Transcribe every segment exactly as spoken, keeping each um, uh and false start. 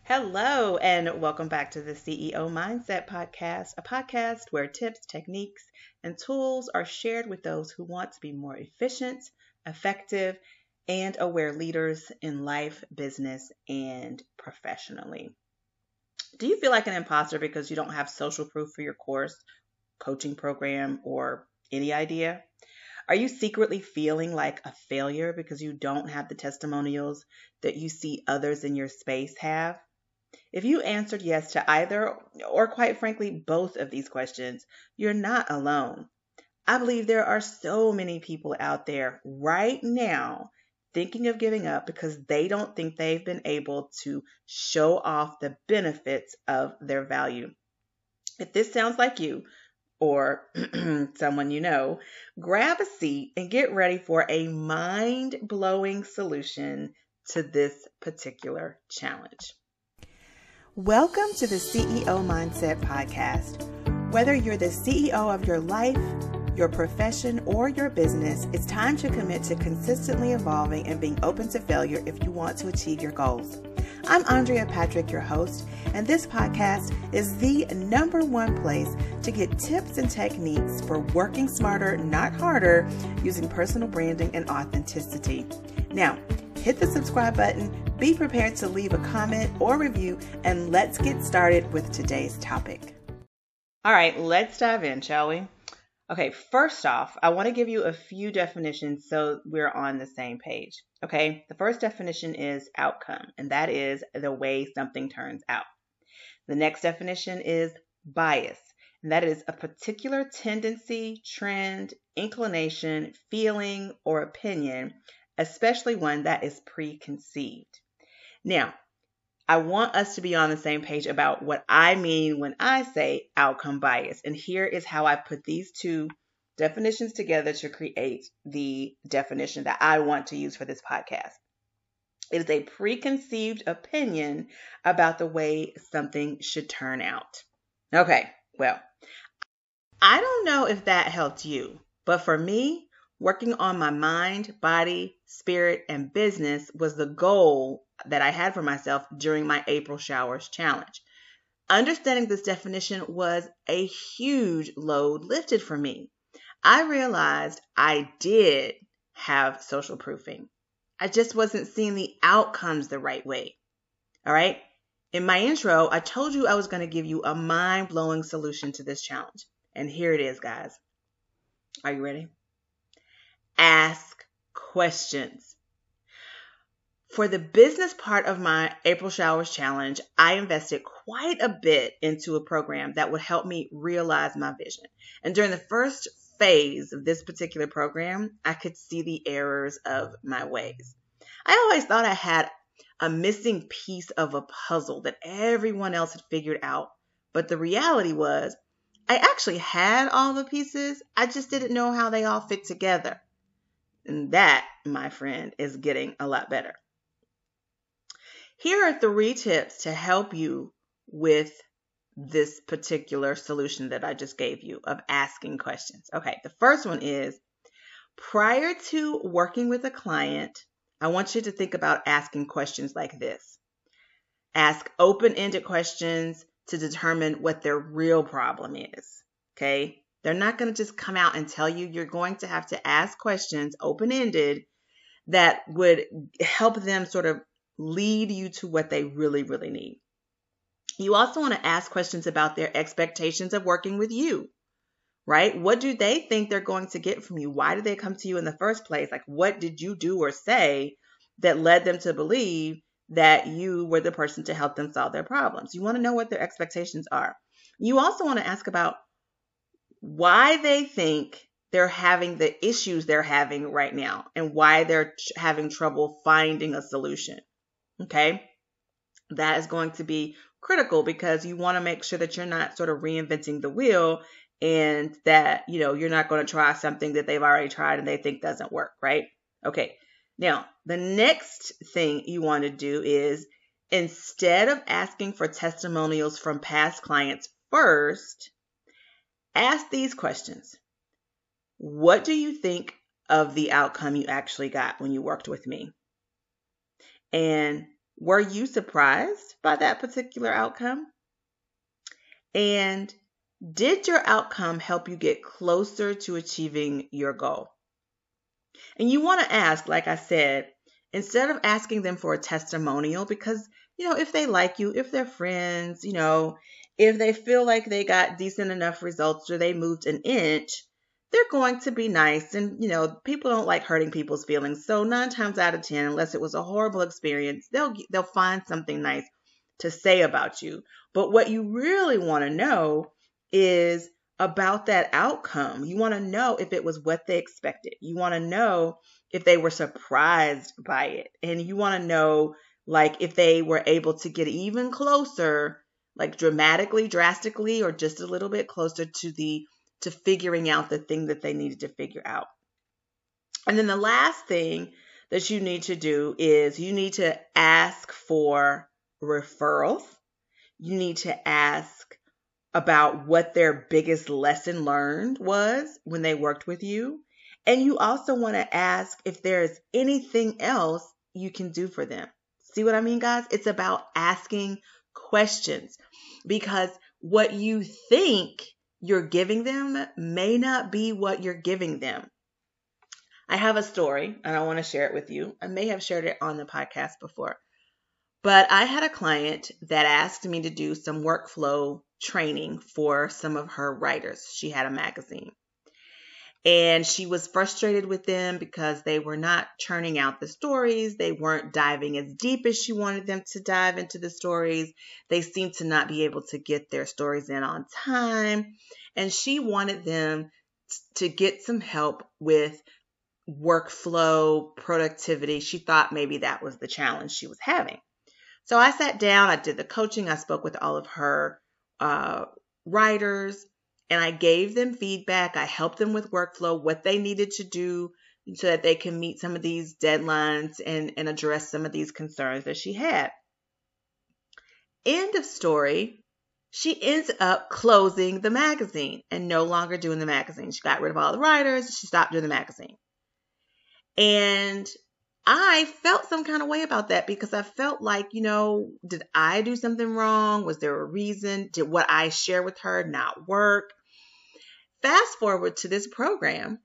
Hello, and welcome back to the C E O Mindset Podcast, a podcast where tips, techniques, and tools are shared with those who want to be more efficient, effective, and aware leaders in life, business, and professionally. Do you feel like an imposter because you don't have social proof for your course, coaching program, or any idea? Are you secretly feeling like a failure because you don't have the testimonials that you see others in your space have? If you answered yes to either, or quite frankly, both of these questions, you're not alone. I believe there are so many people out there right now thinking of giving up because they don't think they've been able to show off the benefits of their value. If this sounds like you, or someone you know, grab a seat and get ready for a mind blowing solution to this particular challenge. Welcome to the C E O Mindset Podcast. Whether you're the C E O of your life, your profession, or your business, it's time to commit to consistently evolving and being open to failure if you want to achieve your goals. I'm Andrea Patrick, your host, and this podcast is the number one place to get tips and techniques for working smarter, not harder, using personal branding and authenticity. Now, hit the subscribe button, be prepared to leave a comment or review, and let's get started with today's topic. All right, let's dive in, shall we? Okay, first off, I want to give you a few definitions so we're on the same page. Okay, the first definition is outcome, and that is the way something turns out. The next definition is bias, and that is a particular tendency, trend, inclination, feeling, or opinion, especially one that is preconceived. Now, I want us to be on the same page about what I mean when I say outcome bias. And here is how I put these two definitions together to create the definition that I want to use for this podcast. It is a preconceived opinion about the way something should turn out. Okay, well, I don't know if that helped you, but for me, working on my mind, body, spirit, and business was the goal that I had for myself during my April Showers challenge. Understanding this definition was a huge load lifted for me. I realized I did have social proofing. I just wasn't seeing the outcomes the right way. All right. In my intro, I told you I was going to give you a mind-blowing solution to this challenge. And here it is, guys. Are you ready? Ask questions. For the business part of my April Showers challenge, I invested quite a bit into a program that would help me realize my vision. And during the first phase of this particular program, I could see the errors of my ways. I always thought I had a missing piece of a puzzle that everyone else had figured out. But the reality was, I actually had all the pieces. I just didn't know how they all fit together. And that, my friend, is getting a lot better. Here are three tips to help you with this particular solution that I just gave you of asking questions. Okay, the first one is, prior to working with a client, I want you to think about asking questions like this. Ask open-ended questions to determine what their real problem is. Okay? They're not going to just come out and tell you. You're going to have to ask questions, open-ended, that would help them sort of lead you to what they really, really need. You also want to ask questions about their expectations of working with you, right? What do they think they're going to get from you? Why did they come to you in the first place? Like, what did you do or say that led them to believe that you were the person to help them solve their problems? You want to know what their expectations are. You also want to ask about why they think they're having the issues they're having right now and why they're having trouble finding a solution. Okay? That is going to be critical because you want to make sure that you're not sort of reinventing the wheel and that, you know, you're not going to try something that they've already tried and they think doesn't work, right? Okay. Now, the next thing you want to do is, instead of asking for testimonials from past clients first, ask these questions. What do you think of the outcome you actually got when you worked with me? And Were you surprised by that particular outcome? And did your outcome help you get closer to achieving your goal? And you want to ask, like I said, instead of asking them for a testimonial, because, you know, if they like you, if they're friends, you know, if they feel like they got decent enough results or they moved an inch, they're going to be nice. And, you know, people don't like hurting people's feelings. So nine times out of ten, unless it was a horrible experience, they'll they'll find something nice to say about you. But what you really want to know is about that outcome. You want to know if it was what they expected. You want to know if they were surprised by it. And you want to know, like, if they were able to get even closer, like dramatically, drastically, or just a little bit closer to the to figuring out the thing that they needed to figure out. And then the last thing that you need to do is you need to ask for referrals. You need to ask about what their biggest lesson learned was when they worked with you. And you also want to ask if there's anything else you can do for them. See what I mean, guys? It's about asking questions, because what you think you're giving them may not be what you're giving them. I have a story and I want to share it with you. I may have shared it on the podcast before, but I had a client that asked me to do some workflow training for some of her writers. She had a magazine and she was frustrated with them because they were not churning out the stories. They weren't diving as deep as she wanted them to dive into the stories. They seemed to not be able to get their stories in on time. And she wanted them to get some help with workflow, productivity. She thought maybe that was the challenge she was having. So I sat down, I did the coaching, I spoke with all of her uh, writers, and I gave them feedback. I helped them with workflow, what they needed to do so that they can meet some of these deadlines and, and address some of these concerns that she had. End of story. She ends up closing the magazine and no longer doing the magazine. She got rid of all the writers. She stopped doing the magazine. And I felt some kind of way about that because I felt like, you know, did I do something wrong? Was there a reason? Did what I share with her not work? Fast forward to this program,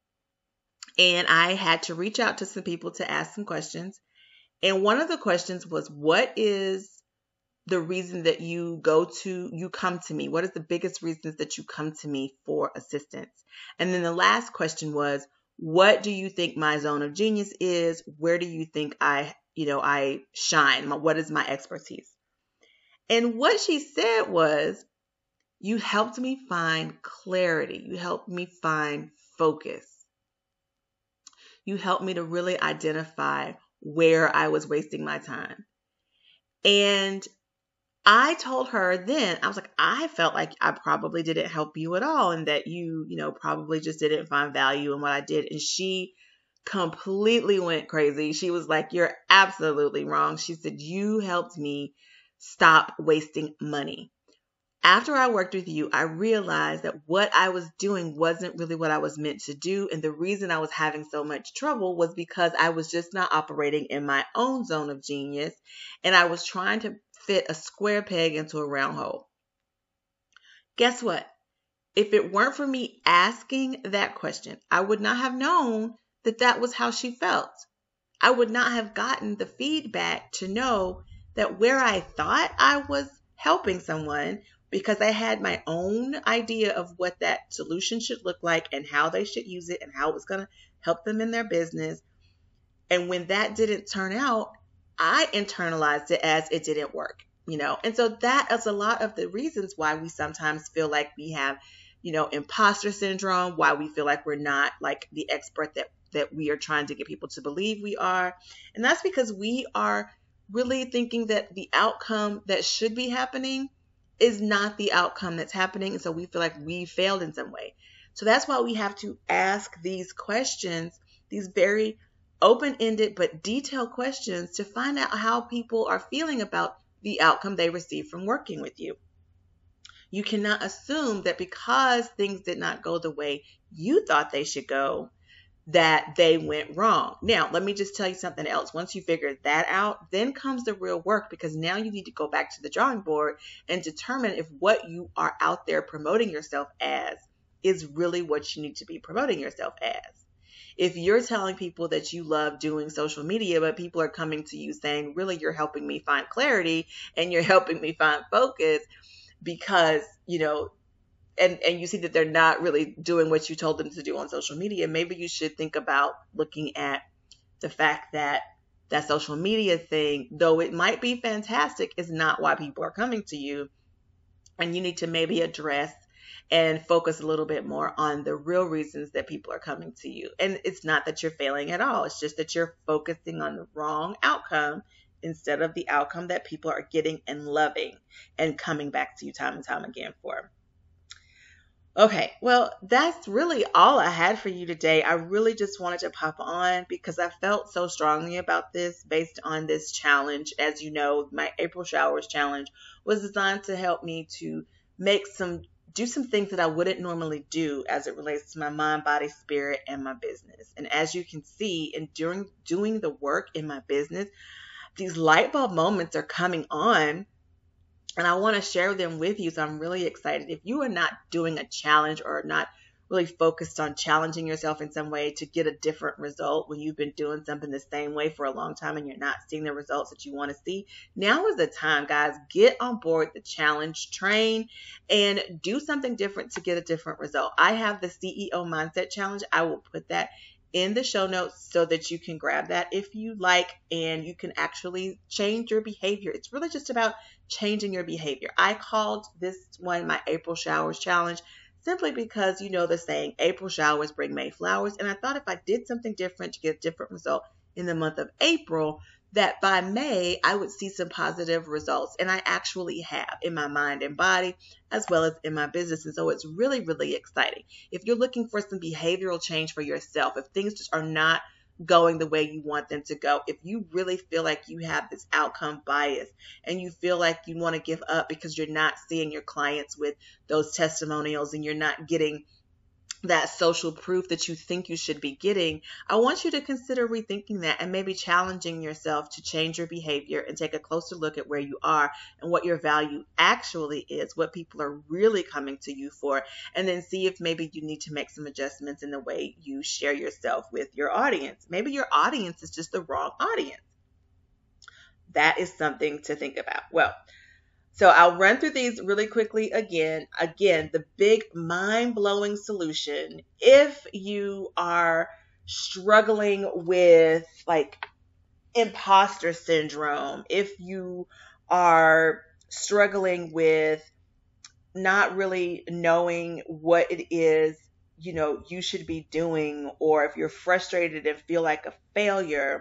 and I had to reach out to some people to ask some questions. And one of the questions was, what is the reason that you go to, you come to me? What is the biggest reasons that you come to me for assistance? And then the last question was, what do you think my zone of genius is? Where do you think I, you know, I shine? What is my expertise? And what she said was, you helped me find clarity. You helped me find focus. You helped me to really identify where I was wasting my time. And I told her then, I was like, I felt like I probably didn't help you at all and that you, you know, probably just didn't find value in what I did. And she completely went crazy. She was like, you're absolutely wrong. She said, you helped me stop wasting money. After I worked with you, I realized that what I was doing wasn't really what I was meant to do. And the reason I was having so much trouble was because I was just not operating in my own zone of genius. And I was trying to fit a square peg into a round hole. Guess what? If it weren't for me asking that question, I would not have known that that was how she felt. I would not have gotten the feedback to know that where I thought I was helping someone, because I had my own idea of what that solution should look like and how they should use it and how it was going to help them in their business. And when that didn't turn out, I internalized it as it didn't work, you know. And so that is a lot of the reasons why we sometimes feel like we have, you know, imposter syndrome, why we feel like we're not like the expert that, that we are trying to get people to believe we are. And that's because we are really thinking that the outcome that should be happening is not the outcome that's happening. And so we feel like we failed in some way. So that's why we have to ask these questions, these very open-ended but detailed questions to find out how people are feeling about the outcome they receive from working with you. You cannot assume that because things did not go the way you thought they should go, that they went wrong. Now, let me just tell you something else. Once you figure that out, then comes the real work, because now you need to go back to the drawing board and determine if what you are out there promoting yourself as is really what you need to be promoting yourself as. If you're telling people that you love doing social media, but people are coming to you saying, really, you're helping me find clarity and you're helping me find focus because, you know, and, and you see that they're not really doing what you told them to do on social media, maybe you should think about looking at the fact that that social media thing, though it might be fantastic, is not why people are coming to you. And you need to maybe address and focus a little bit more on the real reasons that people are coming to you. And it's not that you're failing at all. It's just that you're focusing on the wrong outcome instead of the outcome that people are getting and loving and coming back to you time and time again for. Okay, well, that's really all I had for you today. I really just wanted to pop on because I felt so strongly about this based on this challenge. As you know, my April Showers challenge was designed to help me to make some, do some things that I wouldn't normally do as it relates to my mind, body, spirit, and my business. And as you can see, in during doing the work in my business, these light bulb moments are coming on. And I want to share them with you. So I'm really excited. If you are not doing a challenge or not really focused on challenging yourself in some way to get a different result when you've been doing something the same way for a long time and you're not seeing the results that you want to see, now is the time, guys. Get on board the challenge train and do something different to get a different result. I have the C E O Mindset Challenge. I will put that in the show notes so that you can grab that if you like, and you can actually change your behavior. It's really just about changing your behavior. I called this one my April Showers Challenge simply because, you know, the saying, April showers bring May flowers. And I thought if I did something different to get a different result in the month of April, that by May I would see some positive results. And I actually have in my mind and body as well as in my business. And so it's really, really exciting. If you're looking for some behavioral change for yourself, if things just are not going the way you want them to go, if you really feel like you have this outcome bias and you feel like you want to give up because you're not seeing your clients with those testimonials and you're not getting that social proof that you think you should be getting, I want you to consider rethinking that and maybe challenging yourself to change your behavior and take a closer look at where you are and what your value actually is, what people are really coming to you for, and then see if maybe you need to make some adjustments in the way you share yourself with your audience. Maybe your audience is just the wrong audience. That is something to think about. Well, so I'll run through these really quickly again. Again, the big mind-blowing solution, if you are struggling with like imposter syndrome, if you are struggling with not really knowing what it is, you know, you should be doing, or if you're frustrated and feel like a failure,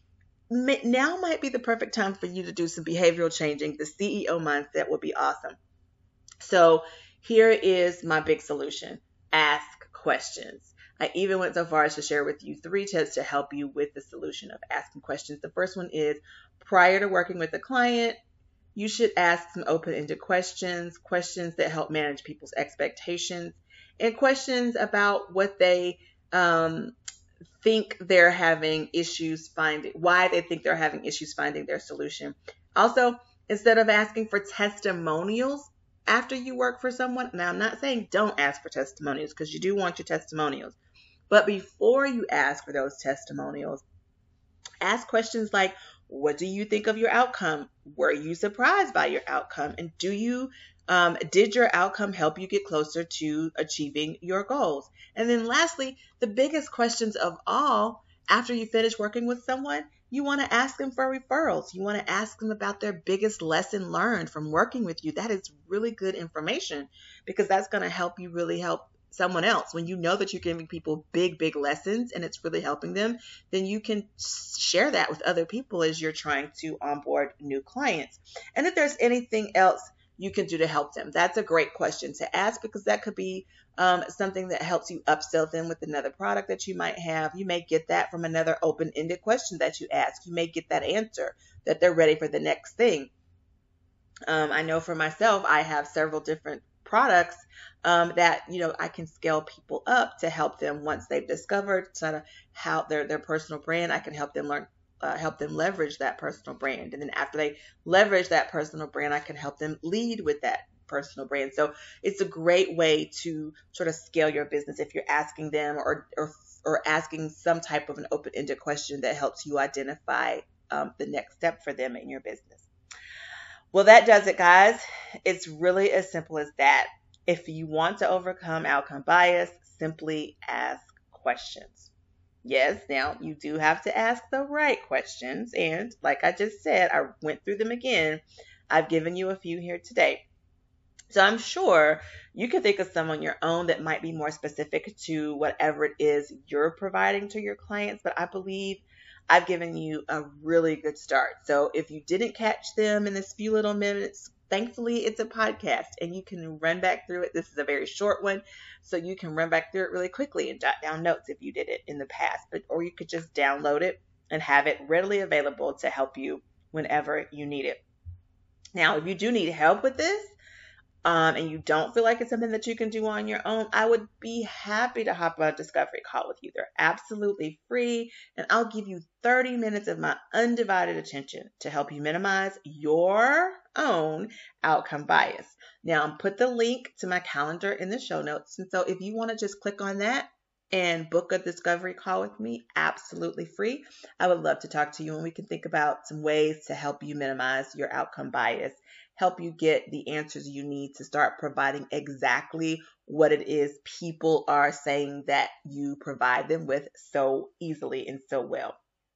now might be the perfect time for you to do some behavioral changing. The C E O mindset would be awesome. So here is my big solution. Ask questions. I even went so far as to share with you three tips to help you with the solution of asking questions. The first one is, prior to working with a client, you should ask some open-ended questions, questions that help manage people's expectations, and questions about what they um, think they're having issues finding, why they think they're having issues finding their solution. Also, instead of asking for testimonials after you work for someone, now I'm not saying don't ask for testimonials because you do want your testimonials, but before you ask for those testimonials, ask questions like, what do you think of your outcome? Were you surprised by your outcome? And do you Um, did your outcome help you get closer to achieving your goals? And then lastly, the biggest questions of all, after you finish working with someone, you want to ask them for referrals. You want to ask them about their biggest lesson learned from working with you. That is really good information because that's going to help you really help someone else. When you know that you're giving people big, big lessons and it's really helping them, then you can share that with other people as you're trying to onboard new clients. And if there's anything else you can do to help them, that's a great question to ask because that could be um, something that helps you upsell them with another product that you might have. You may get that from another open-ended question that you ask. You may get that answer that they're ready for the next thing. Um, I know for myself, I have several different products um, that, you know, I can scale people up to help them once they've discovered sort of how their, their personal brand. I can help them learn, uh, help them leverage that personal brand. And then after they leverage that personal brand, I can help them lead with that personal brand. So it's a great way to sort of scale your business if you're asking them or, or, or asking some type of an open-ended question that helps you identify um, the next step for them in your business. Well, that does it, guys. It's really as simple as that. If you want to overcome outcome bias, simply ask questions. Yes, now you do have to ask the right questions. And like I just said, I went through them again. I've given you a few here today. So I'm sure you can think of some on your own that might be more specific to whatever it is you're providing to your clients. But I believe I've given you a really good start. So if you didn't catch them in this few little minutes, thankfully it's a podcast and you can run back through it. This is a very short one, so you can run back through it really quickly and jot down notes if you did it in the past. But or you could just download it and have it readily available to help you whenever you need it. Now, if you do need help with this, Um, and you don't feel like it's something that you can do on your own, I would be happy to hop on a discovery call with you. They're absolutely free, and I'll give you thirty minutes of my undivided attention to help you minimize your own outcome bias. Now, I'll put the link to my calendar in the show notes, and so if you want to just click on that and book a discovery call with me, absolutely free, I would love to talk to you, and we can think about some ways to help you minimize your outcome bias, help you get the answers you need to start providing exactly what it is people are saying that you provide them with so easily and so well.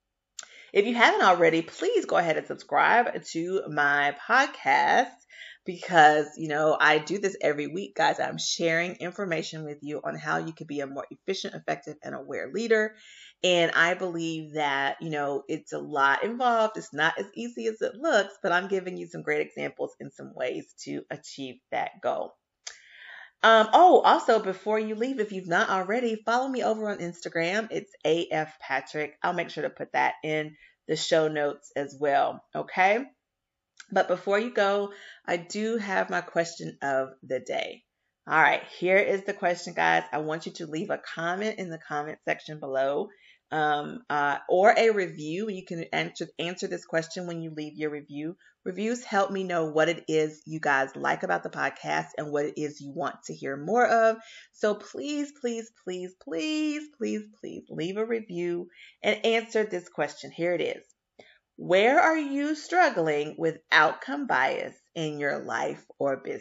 If you haven't already, please go ahead and subscribe to my podcast because, you know, I do this every week, guys. I'm sharing information with you on how you can be a more efficient, effective, and aware leader. And I believe that, you know, it's a lot involved. It's not as easy as it looks, but I'm giving you some great examples and some ways to achieve that goal. Um, oh, also, before you leave, if you've not already, follow me over on Instagram. It's A F Patrick. I'll make sure to put that in the show notes as well. Okay. But before you go, I do have my question of the day. All right, here is the question, guys. I want you to leave a comment in the comment section below um, uh, or a review. You can answer, answer this question when you leave your review. Reviews help me know what it is you guys like about the podcast and what it is you want to hear more of. So please, please, please, please, please, please leave a review and answer this question. Here it is. Where are you struggling with outcome bias in your life or business?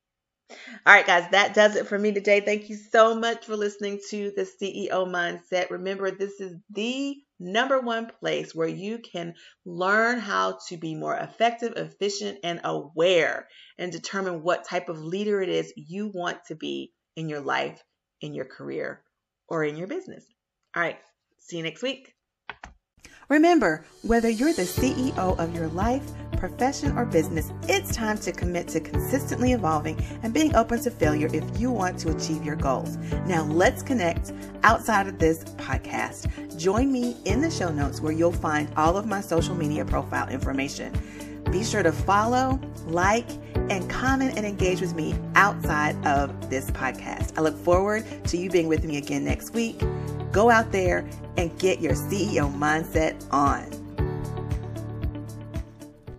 All right, guys, that does it for me today. Thank you so much for listening to the C E O Mindset. Remember, this is the number one place where you can learn how to be more effective, efficient, and aware and determine what type of leader it is you want to be in your life, in your career, or in your business. All right, see you next week. Remember, whether you're the C E O of your life, profession, or business, it's time to commit to consistently evolving and being open to failure if you want to achieve your goals. Now, let's connect outside of this podcast. Join me in the show notes where you'll find all of my social media profile information. Be sure to follow, like, and comment and engage with me outside of this podcast. I look forward to you being with me again next week. Go out there and get your C E O mindset on.